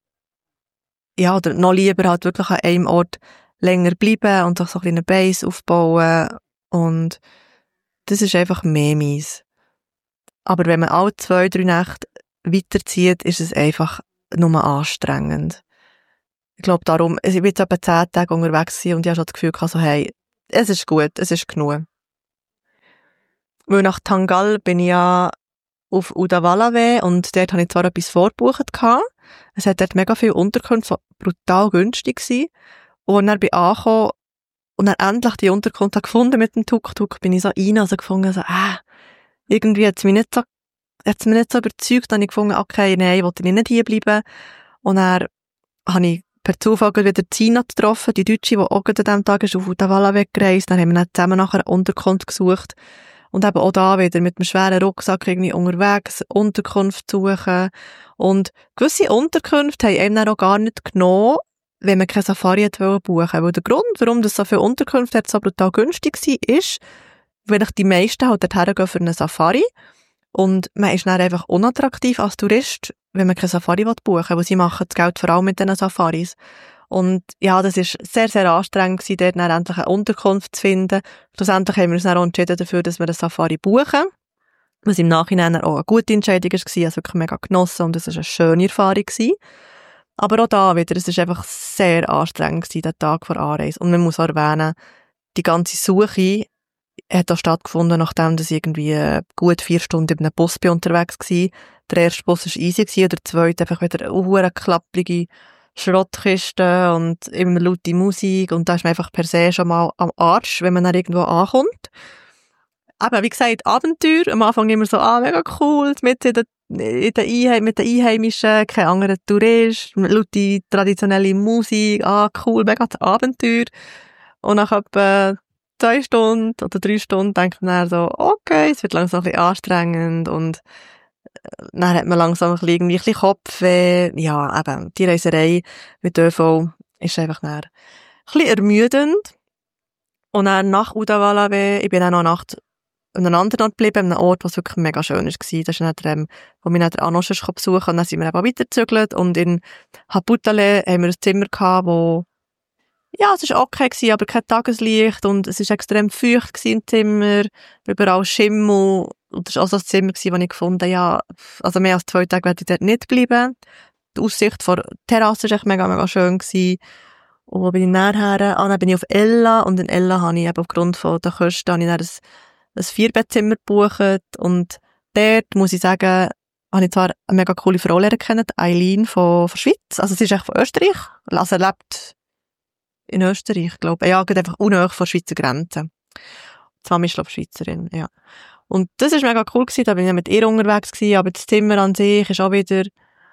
ja, oder noch lieber halt wirklich an einem Ort länger bleiben und sich so ein bisschen eine Base aufbauen und das ist einfach mehr meins. Aber wenn man alle 2-3 Nächte weiterzieht, ist es einfach nur anstrengend. Ich glaube darum, ich bin jetzt etwa 10 Tage unterwegs und ich habe schon das Gefühl gehabt, so, hey, es ist gut, es ist genug. Weil nach Tangal bin ich ja auf Udavallawe und dort habe ich zwar etwas vorgebucht gehabt. Es hat dort mega viele Unterkünfte, die brutal günstig waren. Und dann bin ich angekommen und dann endlich die Unterkunft gefunden mit dem Tuk-Tuk, bin ich so rein, also gefunden, so, irgendwie hat es mich nicht so überzeugt, dann habe ich gefunden, okay, nein, ich wollte nicht hier bleiben. Und dann habe ich per Zufall wieder Tina getroffen, die Deutsche, die auch an diesem Tag ist auf Udavallawe gereist. Dann haben wir dann zusammen nachher eine Unterkunft gesucht. Und eben auch da wieder mit einem schweren Rucksack irgendwie unterwegs, Unterkunft suchen. Und gewisse Unterkünfte haben einem dann auch gar nicht genommen, wenn man keine Safari buchen wollte. Weil der Grund, warum das so viele Unterkünfte so brutal günstig war, ist, weil die meisten halt dorthin gehen für eine Safari. Und man ist dann einfach unattraktiv als Tourist, wenn man keine Safari buchen will, weil sie machen das Geld vor allem mit diesen Safaris. Und ja, das ist sehr, sehr anstrengend gewesen, dort dann endlich eine Unterkunft zu finden. Schlussendlich haben wir uns dann auch entschieden dafür, dass wir eine Safari buchen. Was im Nachhinein auch eine gute Entscheidung war, ich habe es wirklich mega genossen und es war eine schöne Erfahrung gewesen. Aber auch da wieder, es war einfach sehr anstrengend gewesen, der Tag vor Anreise. Und man muss auch erwähnen, die ganze Suche hat auch stattgefunden, nachdem ich irgendwie gut 4 Stunden in einem Bus unterwegs war. Der erste Bus war easy gewesen, und der zweite einfach wieder eine klapprige Schrottkiste und immer laute Musik und da ist man einfach per se schon mal am Arsch, wenn man dann irgendwo ankommt. Aber wie gesagt, Abenteuer, am Anfang immer so, mega cool, mit den Einheimischen, kein anderer Tourist, laute traditionelle Musik, cool, mega das Abenteuer. Und nach etwa 2 Stunden oder 3 Stunden denkt man dann so, okay, es wird langsam ein bisschen anstrengend und dann hat man langsam ein bisschen Kopfweh. Ja, eben, die Reiserei mit ÖV ist einfach dann ein bisschen ermüdend. Und dann nach Udavallawe, ich bin dann noch Nacht an einem anderen Ort geblieben, an einem Ort, was wirklich mega schön war. Das ist dann, wo mich dann der Anosch besuchen kann. Und dann sind wir eben weitergezügelt. Und in Haputale haben wir ein Zimmer gehabt, wo, ja, es war okay gewesen, aber kein Tageslicht. Und es war extrem feucht gewesen im Zimmer. Überall Schimmel. Und das war auch so ein Zimmer gewesen, wo ich gefunden habe, ja, also mehr als 2 Tage werde ich dort nicht bleiben. Die Aussicht vor der Terrasse war echt mega, mega schön gewesen. Und wo bin ich nachher? Dann bin ich auf Ella. Und in Ella habe ich eben aufgrund von der Kosten habe ich dann ein 4-Bettzimmer gebucht und dort, muss ich sagen, habe ich zwar eine mega coole Frau lernen kennen, Eileen von der Schweiz, also sie ist echt von Österreich, also lebt in Österreich, glaube ich, ja, geht einfach unnahe von der Schweizer Grenze. Die Mama ist, glaube ich, Schweizerin, ja. Und das war mega cool gewesen, da bin ich mit ihr unterwegs gewesen, aber das Zimmer an sich ist auch wieder,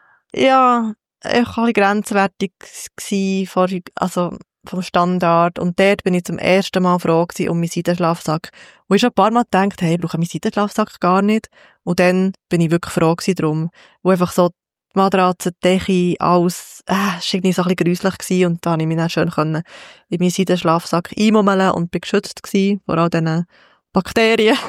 ja, ein bisschen grenzwertig gewesen, also vom Standard. Und dort bin ich zum ersten Mal froh gewesen um meinen Seidenschlafsack. Und ich schon ein paar Mal gedacht, hey, ich brauche meinen Seidenschlafsack gar nicht. Und dann bin ich wirklich froh gewesen drum. Wo einfach so die Matratze, die Decke, alles, es war irgendwie so ein bisschen gruselig gewesen. Und da konnte ich mich dann schön in meinen Seidenschlafsack einmummeln und bin geschützt gewesen vor all diesen Bakterien.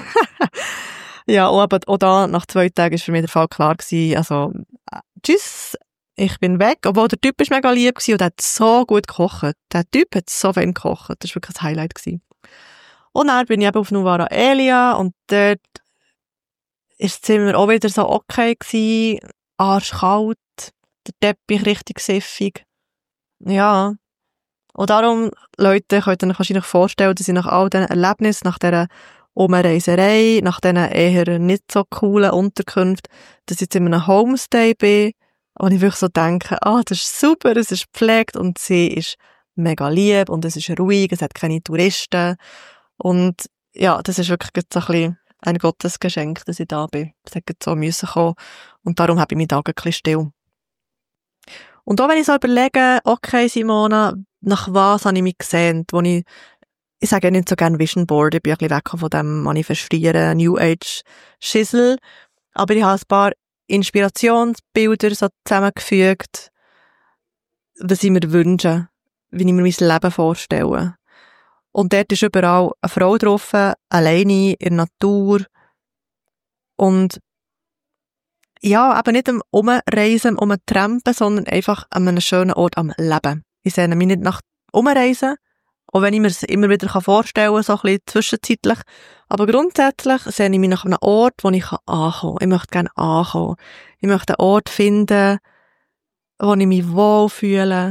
Ja, aber auch da, nach 2 Tagen war für mich der Fall klar gewesen. Also, tschüss. Ich bin weg, obwohl der Typ ist mega lieb gewesen und der hat so gut gekocht. Der Typ hat so fein gekocht. Das war wirklich ein Highlight gewesen. Und dann bin ich eben auf Novara Elia und dort ist das Zimmer auch wieder so okay gewesen. Arschkalt, der Teppich richtig siffig. Ja. Und darum, Leute, könnt ihr euch wahrscheinlich vorstellen, dass ich nach all diesen Erlebnissen, nach dieser Umreiserei, nach diesen eher nicht so coolen Unterkünften, dass ich jetzt in einem Homestay bin, Und ich wirklich so denke, das ist super, es ist gepflegt und sie ist mega lieb und es ist ruhig, es hat keine Touristen. Und ja, das ist wirklich so ein bisschen ein Gottesgeschenk, dass ich da bin. Es hätte so müssen kommen. Und darum habe ich mich da ein bisschen still. Und auch wenn ich so überlege, okay, Simona, nach was habe ich mich gesehnt, wo ich sage ja nicht so gerne Vision Board, ich bin ein bisschen weg von dem Manifestieren, New Age Schissel, aber ich habe ein paar Inspirationsbilder so zusammengefügt, was ich mir wünsche, wie ich mir mein Leben vorstelle. Und dort ist überall eine Frau drauf, alleine in der Natur. Und ja, eben nicht am Umreisen, Umtrampen, sondern einfach an einem schönen Ort am Leben. Ich sehne mich nicht nach Umreisen, auch wenn ich mir es immer wieder vorstellen kann, so ein bisschen zwischenzeitlich. Aber grundsätzlich sehne ich mich nach einem Ort, wo ich ankommen kann. Ich möchte gerne ankommen. Ich möchte einen Ort finden, wo ich mich wohlfühle.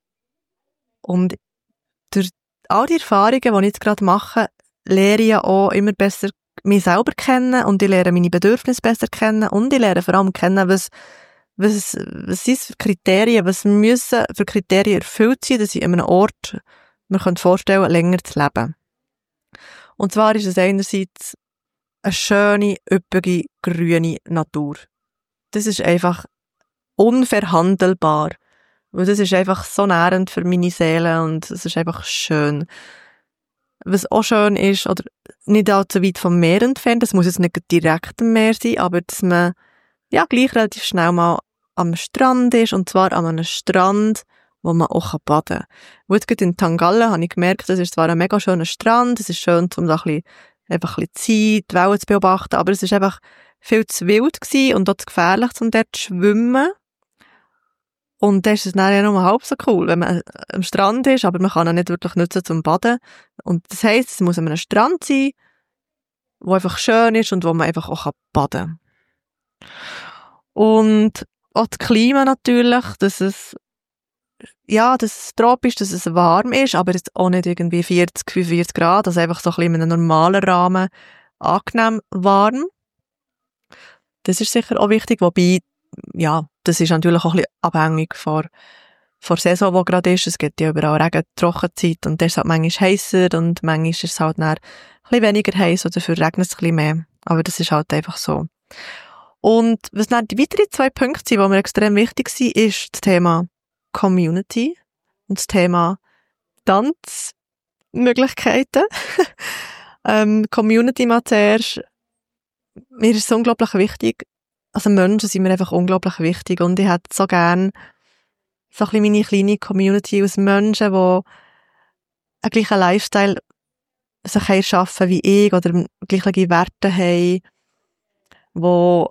Und durch all die Erfahrungen, die ich jetzt gerade mache, lehre ich ja auch immer besser mich selber kennen und ich lerne meine Bedürfnisse besser kennen und ich lerne vor allem kennen, was sind für Kriterien, was müssen für Kriterien erfüllt sein, dass ich an einem Ort mir vorstellen könnte, länger zu leben. Und zwar ist es einerseits eine schöne, üppige, grüne Natur. Das ist einfach unverhandelbar. Weil das ist einfach so nährend für meine Seele und es ist einfach schön. Was auch schön ist, oder nicht allzu weit vom Meer entfernt, das muss jetzt nicht direkt am Meer sein, aber dass man ja gleich relativ schnell mal am Strand ist, und zwar an einem Strand, wo man auch baden kann. Und jetzt gerade in Tangalle habe ich gemerkt, das ist zwar ein mega schöner Strand, es ist schön, um da einfach ein bisschen Zeit, die Wellen zu beobachten, aber es ist einfach viel zu wild gewesen und auch zu gefährlich, um dort zu schwimmen. Und dann ist es dann ja nur halb so cool, wenn man am Strand ist, aber man kann ihn nicht wirklich nutzen zum Baden. Und das heisst, es muss an einem Strand sein, wo einfach schön ist und wo man einfach auch baden kann. Und auch das Klima natürlich, dass es tropisch, dass es warm ist, aber jetzt auch nicht irgendwie 40, 45 Grad, also einfach so ein bisschen in einem normalen Rahmen angenehm warm. Das ist sicher auch wichtig, wobei, ja, das ist natürlich auch ein bisschen abhängig von der Saison, die gerade ist. Es gibt ja überall Regen, Trockenzeit und dann ist es halt manchmal heisser und manchmal ist es halt dann ein bisschen weniger heiß oder dafür regnet es ein bisschen mehr. Aber das ist halt einfach so. Und was dann die weiteren 2 Punkte sind, die mir extrem wichtig sind, ist das Thema Community und das Thema Tanzmöglichkeiten. Community mal zuerst. Mir ist es unglaublich wichtig. Also Menschen sind mir einfach unglaublich wichtig und ich hätte so gern so ein bisschen meine kleine Community aus Menschen, die einen gleichen Lifestyle sich erschaffen wie ich oder gleiche Werte haben, wo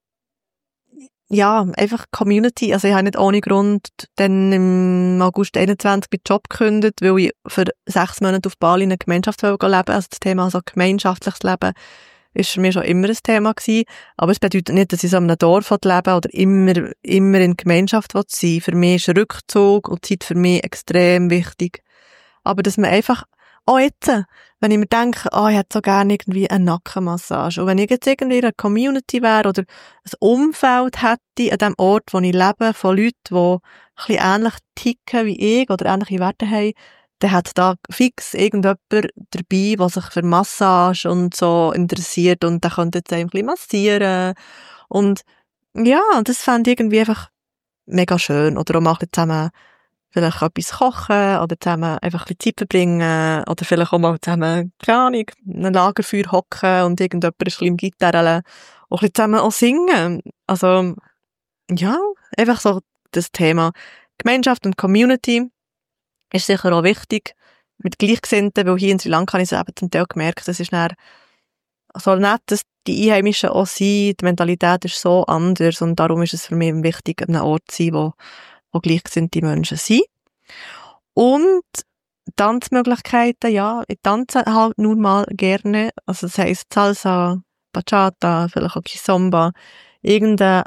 ja, einfach Community, also ich habe nicht ohne Grund dann im August 21 meinen Job gekündigt, weil ich für 6 Monate auf Bali in einer Gemeinschaft leben wollte. Also das Thema so gemeinschaftliches Leben ist für mich schon immer ein Thema gewesen. Aber es bedeutet nicht, dass ich so in einem Dorf lebe oder immer in Gemeinschaft sein will. Für mich ist Rückzug und Zeit für mich extrem wichtig. Aber dass man einfach, auch jetzt, wenn ich mir denke, ich hätte so gerne irgendwie eine Nackenmassage. Und wenn ich jetzt irgendwie in einer Community wäre oder ein Umfeld hätte an dem Ort, wo ich lebe, von Leuten, die ein bisschen ähnlich ticken wie ich oder ähnliche Werte haben, dann hat da fix irgendjemand dabei, der sich für Massage und so interessiert und der könnte jetzt ein bisschen massieren. Und ja, das fände ich irgendwie einfach mega schön. Oder auch mal zusammen vielleicht etwas kochen oder zusammen einfach ein bisschen Zeit verbringen oder vielleicht auch mal zusammen, keine Ahnung, ein Lagerfeuer hocken und irgendjemand ein bisschen im Gitarre auch ein bisschen zusammen auch singen. Also, ja, einfach so das Thema Gemeinschaft und Community ist sicher auch wichtig mit Gleichgesinnten, weil hier in Sri Lanka habe ich es eben zum Teil gemerkt, das ist dann so nett, dass die Einheimischen auch sind, die Mentalität ist so anders und darum ist es für mich wichtig, an einem Ort zu sein, wo gleichgesinnte Menschen sind. Und Tanzmöglichkeiten, ja, ich tanze halt nun mal gerne, also das heisst Salsa, Bachata, vielleicht auch Kizomba, irgendein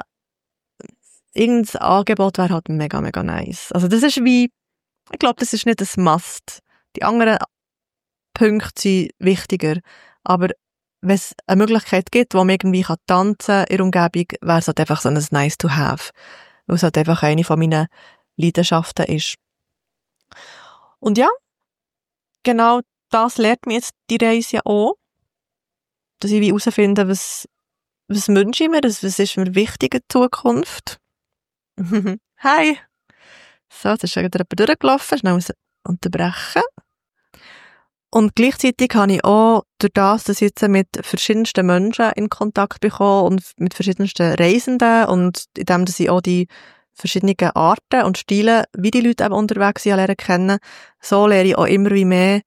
Angebot wäre halt mega, mega nice. Also das ist wie, ich glaube, das ist nicht ein Must. Die anderen Punkte sind wichtiger, aber wenn es eine Möglichkeit gibt, wo man irgendwie tanzen kann in der Umgebung, wäre es halt einfach so ein Nice to have. weil es halt einfach eine von meinen Leidenschaften ist. Und ja, genau das lehrt mir jetzt die Reise ja auch, dass ich wie herausfinde, was wünsche ich mir, was ist mir wichtig in Zukunft. Hi! So, jetzt ist schon wieder jemand durchgelaufen, schnell unterbrechen. Und gleichzeitig habe ich auch durch das, dass ich jetzt mit verschiedensten Menschen in Kontakt bekomme und mit verschiedensten Reisenden und indem, dass ich auch die verschiedenen Arten und Stile, wie die Leute eben unterwegs sind, lernen kennen, so lerne ich auch immer wie mehr,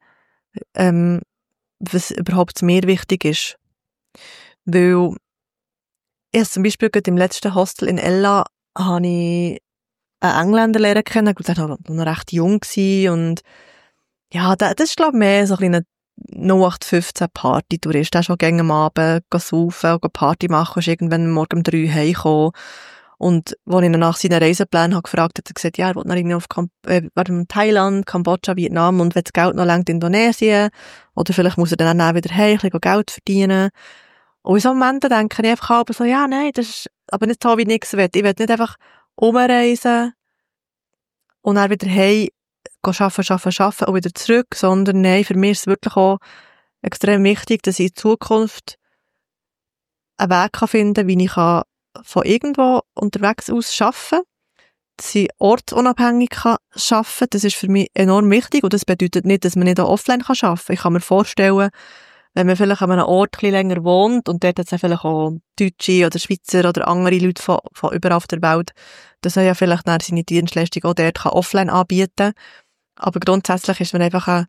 was überhaupt mir wichtig ist. Weil ich zum Beispiel gerade im letzten Hostel in Ella habe ich einen Engländer lernen kennen, der war noch recht jung gewesen und ja, das ist glaube ich mehr so ein kleiner 0815 Party-Tourist. Der ist schon gerne am Abend saufen und Party machen, ist irgendwann morgen um 3 heimgekommen. Und als ich ihn nach seinen Reiseplänen habe gefragt, hat er gesagt, ja, er will noch irgendwie auf Thailand, Kambodscha, Vietnam und wenn das Geld noch langt, Indonesien. Oder vielleicht muss er dann auch wieder heim, ein bisschen Geld verdienen. Und in so Momenten denke ich einfach so, ja, nein, das ist aber nicht so, wie ich es will. Ich will nicht einfach umreisen und dann wieder heim arbeiten und wieder zurück, sondern nein, für mich ist es wirklich auch extrem wichtig, dass ich in Zukunft einen Weg finden kann, wie ich von irgendwo unterwegs aus arbeiten kann, dass ich ortsunabhängig arbeiten kann. Das ist für mich enorm wichtig und das bedeutet nicht, dass man nicht auch offline arbeiten kann. Ich kann mir vorstellen, wenn man vielleicht an einem Ort ein bisschen länger wohnt und dort hat es vielleicht auch Deutsche oder Schweizer oder andere Leute von überall auf der Welt, dass er ja vielleicht dann seine Dienstleistung auch dort offline anbieten kann. Aber grundsätzlich ist mir einfach eine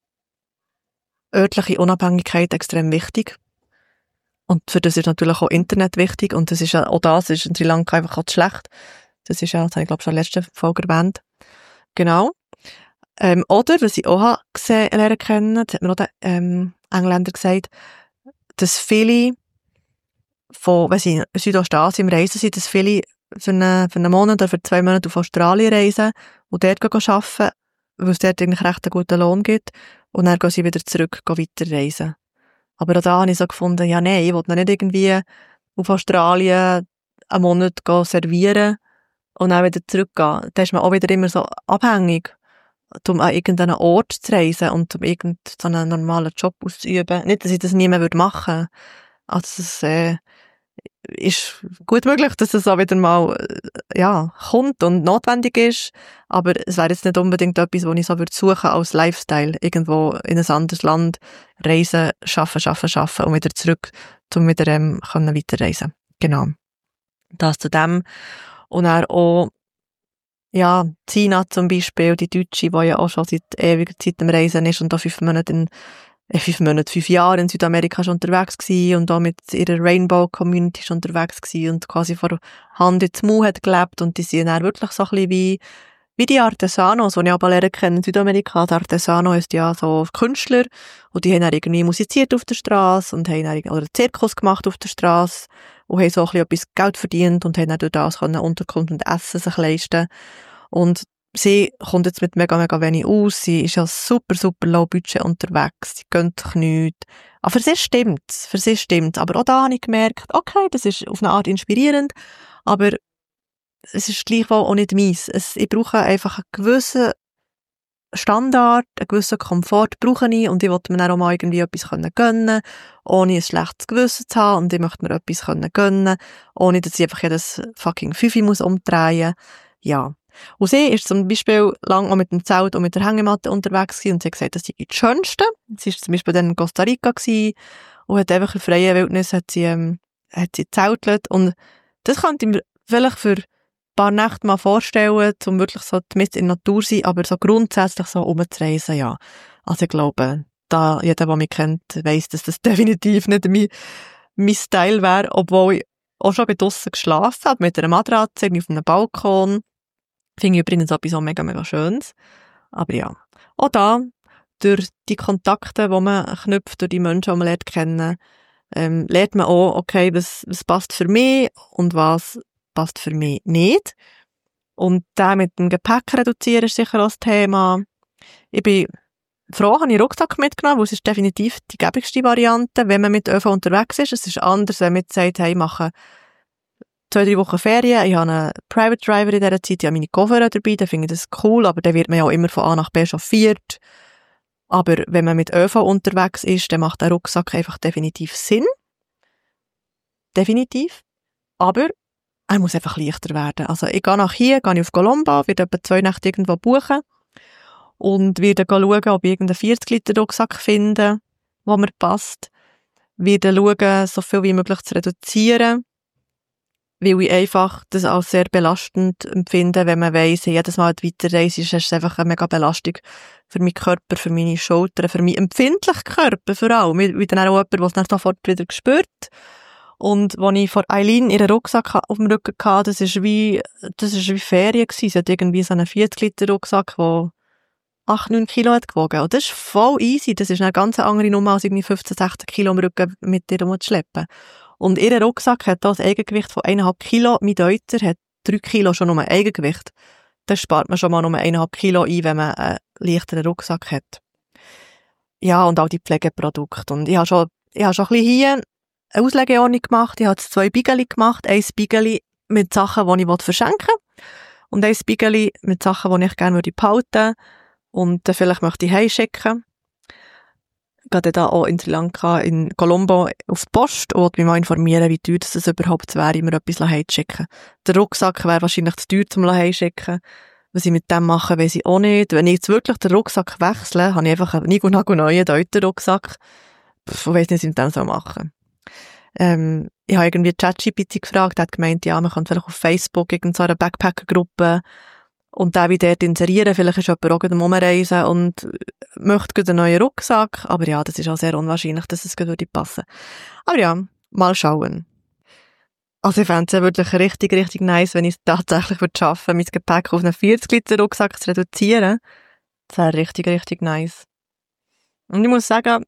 örtliche Unabhängigkeit extrem wichtig. Und für das ist natürlich auch Internet wichtig. Und das ist ja, auch das ist in Sri Lanka einfach auch schlecht. Das ist ja, das habe ich glaube schon in der letzten Folge erwähnt. Genau. Oder, was ich auch habe lernen kennen, das hat mir auch der Engländer gesagt, dass viele wenn sie in Südostasien im Reisen sind, dass viele für einen Monat oder für 2 Monate auf Australien reisen und dort arbeiten, weil es dort eigentlich recht einen guten Lohn gibt. Und dann gehen sie wieder zurück, weiterreisen. Aber auch da habe ich so gefunden, ja, nein, ich will noch nicht irgendwie auf Australien einen Monat servieren und dann wieder zurückgehen. Da ist man auch wieder immer so abhängig, um an irgendeinen Ort zu reisen und um irgendeinen normalen Job auszuüben. Nicht, dass ich das nie mehr machen würde. Also, das ist gut möglich, dass es auch wieder mal kommt und notwendig ist, aber es wäre jetzt nicht unbedingt etwas, was ich so würde suchen als Lifestyle, irgendwo in ein anderes Land reisen, arbeiten und wieder zurück, um wieder können weiterreisen. Genau. Das zu dem. Und dann auch Zina zum Beispiel, die Deutsche, die ja auch schon seit ewiger Zeit am Reisen ist und da 5 Jahre in Südamerika schon unterwegs gewesen und da mit ihrer Rainbow-Community schon unterwegs gewesen und quasi von Hand ins Mund hat gelebt und die sind dann wirklich so ein bisschen wie die Artesanos, die ich aber lernen kenne in Südamerika. Der Artesano ist ja so Künstler und die haben dann irgendwie musiziert auf der Straße und haben dann einen Zirkus gemacht auf der Straße und haben so ein bisschen etwas Geld verdient und haben dann durch das Unterkunft und Essen sich leisten. Und sie kommt jetzt mit mega, mega wenig aus. Sie ist ja super, super low budget unterwegs. Sie gönnt sich nichts. Aber für sie stimmt's. Aber auch da habe ich gemerkt, okay, das ist auf eine Art inspirierend, aber es ist gleichwohl auch nicht meins. Ich brauche einfach einen gewissen Standard, einen gewissen Komfort brauche ich und ich wollte mir dann auch mal irgendwie etwas gönnen können, ohne ein schlechtes Gewissen zu haben und ich möchte mir etwas gönnen können, ohne dass ich einfach jedes fucking Fünfi muss umdrehen. Ja. Und sie ist zum Beispiel lange auch mit dem Zelt und mit der Hängematte unterwegs gewesen und sie hat gesagt, das sei das Schönste. Sie ist zum Beispiel dann in Costa Rica gewesen und hat einfach in freier Wildnis hat sie zeltelt und das könnte ich mir vielleicht für ein paar Nächte mal vorstellen, um wirklich so mit in der Natur zu sein, aber so grundsätzlich so rumzureisen, ja. Also ich glaube, da jeder, der mich kennt, weiss, dass das definitiv nicht mein Style wäre, obwohl ich auch schon draussen geschlafen habe, mit einer Matratze, irgendwie auf einem Balkon. Finde ich übrigens etwas so mega, mega Schönes. Aber ja, auch da, durch die Kontakte, die man knüpft, durch die Menschen, die man lernt kennen, lernt man auch, okay, was passt für mich und was passt für mich nicht. Und da mit dem Gepäck reduzieren ist sicher auch das Thema. Ich bin froh, habe ich einen Rucksack mitgenommen, weil es ist definitiv die gäbigste Variante, wenn man mit ÖV unterwegs ist. Es ist anders, wenn man jetzt sagt, hey, ich mache 2-3 Wochen Ferien, ich habe einen Private Driver in dieser Zeit, ich habe meine Koffer dabei, dann finde ich das cool, aber dann wird man ja auch immer von A nach B chauffiert. Aber wenn man mit ÖV unterwegs ist, dann macht der Rucksack einfach definitiv Sinn. Definitiv. Aber er muss einfach leichter werden. Also ich gehe gehe ich auf Colombo, werde etwa 2 Nächte irgendwo buchen und werde schauen, ob ich irgendeinen 40-Liter-Rucksack finde, der mir passt. Werde schauen, so viel wie möglich zu reduzieren, weil ich einfach das als sehr belastend empfinde, wenn man weiss, jedes Mal die Weiterreise ist es einfach eine mega Belastung für meinen Körper, für meine Schultern, für meinen empfindlichen Körper vor allem. Ich bin dann auch jemand, der es dann sofort wieder spürt. Und als ich vor Eileen ihren Rucksack auf dem Rücken hatte, das ist wie Ferien gewesen. Sie hat irgendwie so einen 40-Liter-Rucksack, der 8-9 Kilo hat gewogen. Und das ist voll easy. Das ist eine ganz andere Nummer, als irgendwie 15-16 Kilo am Rücken mit dir rumzuschleppen. Und ihr Rucksack hat auch ein Eigengewicht von 1,5 Kilo. Mein Deuter hat 3 Kilo schon nur Eigengewicht. Das spart man schon mal nur 1,5 Kilo ein, wenn man einen leichteren Rucksack hat. Ja, und auch die Pflegeprodukte. Und ich habe schon ein bisschen hier eine Auslegeordnung gemacht. Ich habe 2 Bigeli gemacht. 1 Bigeli mit Sachen, die ich verschenken will. Und 1 Bigeli mit Sachen, die ich gerne behalten würde. Und dann vielleicht möchte ich heimschicken. Ich gehe dann auch in Sri Lanka, in Colombo, auf die Post und mich mal informieren, wie teuer es überhaupt wäre, mir etwas heimzuschicken. Der Rucksack wäre wahrscheinlich zu teuer, zum heimschicken. Was ich mit dem mache, weiss ich auch nicht. Wenn ich jetzt wirklich den Rucksack wechsle, habe ich einfach einen neuen deutschen Rucksack. Ich weiss nicht, was ich mit dem machen soll. Ich habe irgendwie ChatGPT gefragt, der hat gemeint, ja, man kann vielleicht auf Facebook irgendeine Backpacker-Gruppe und den wieder dort inserieren. Vielleicht ist jemand auch am Umreisen und möchte einen neuen Rucksack. Aber ja, das ist auch sehr unwahrscheinlich, dass es passen würde. Aber ja, mal schauen. Also ich fände es ja wirklich richtig, richtig nice, wenn ich es tatsächlich schaffen würde, mein Gepäck auf einen 40-Liter-Rucksack zu reduzieren. Das wäre richtig, richtig nice. Und ich muss sagen,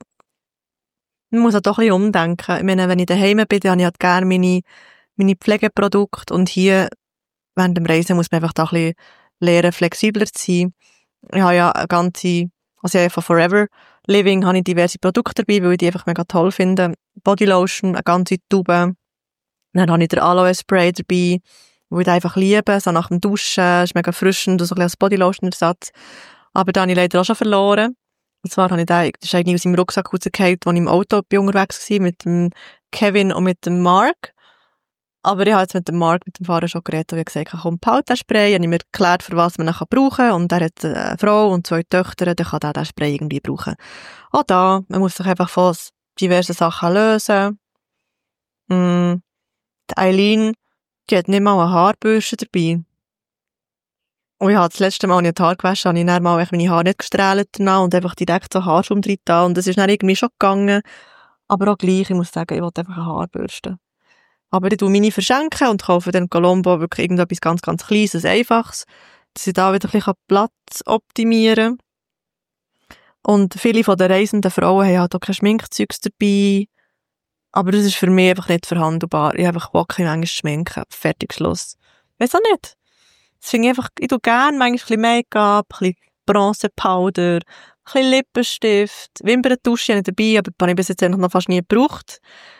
man muss auch doch ein bisschen umdenken. Ich meine, wenn ich daheim bin, dann habe ich halt gerne meine Pflegeprodukte und hier während dem Reisen muss man einfach da ein bisschen lernen, flexibler zu sein. Ich habe ja von Forever Living habe ich diverse Produkte dabei, weil ich die einfach mega toll finde. Bodylotion, eine ganze Tube. Dann habe ich den Aloe Spray dabei, wo ich einfach liebe, so nach dem Duschen, ist mega erfrischend, so ein bisschen als Bodylotion-Ersatz. Aber den habe ich leider auch schon verloren. Und zwar habe ich den, das ist eigentlich aus meinem Rucksack rausgefallen, als ich im Auto unterwegs war, mit dem Kevin und mit dem Mark. Aber ich habe jetzt mit dem Mark, mit dem Fahrer schon geredet und ich gesagt, komm, behalt den Spray. Und ich mir erklärt, für was man ihn brauchen kann. Und er hat eine Frau und 2 Töchter, dann kann der den Spray irgendwie brauchen. Auch da, man muss sich einfach von diversen Sachen lösen. Die Eileen, die hat nicht mal eine Haarbürste dabei. Und ich habe das letzte Mal, als ich die Haare gewaschen habe, ich dann mal meine Haare nicht gestrahlt danach und einfach direkt so Haarschaum drin da. Und das ist dann irgendwie schon gegangen. Aber auch gleich, ich muss sagen, ich wollte einfach eine Haarbürste. Aber ich tue meine verschenken und kaufe dann in Colombo wirklich irgendetwas ganz, ganz Kleines, Einfaches, dass ich da wieder ein bisschen Platz optimieren kann. Und viele von den reisenden Frauen haben halt auch kein Schminkzeugs dabei. Aber das ist für mich einfach nicht verhandelbar. Ich habe einfach Bock, manchmal zu schminken. Fertig, Schluss. Weiss auch nicht. Das finde ich einfach, ich tue gerne manchmal ein bisschen Make-up, ein bisschen Bronzepowder, ein bisschen Lippenstift, Wimperntusche habe ich dabei, aber das habe ich bis jetzt noch fast nie gebraucht.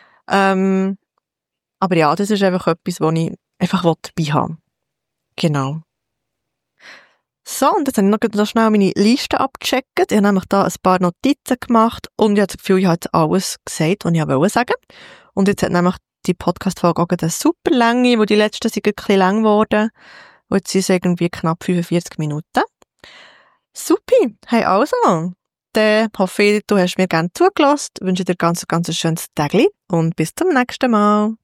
Aber ja, das ist einfach etwas, was ich einfach dabei haben will. Genau. So, und jetzt habe ich noch schnell meine Liste abgecheckt. Ich habe nämlich da ein paar Notizen gemacht und ich habe das Gefühl, ich habe alles gesagt, was ich sagen wollte. Und jetzt hat nämlich die Podcast-Folge auch eine super Länge, wo die letzten sind ein bisschen lang geworden. Und jetzt sind es irgendwie knapp 45 Minuten. Supi. Hey, also. Dann hoffe ich, du hast mir gerne zugelassen. Ich wünsche dir ganz schönes Tag und bis zum nächsten Mal.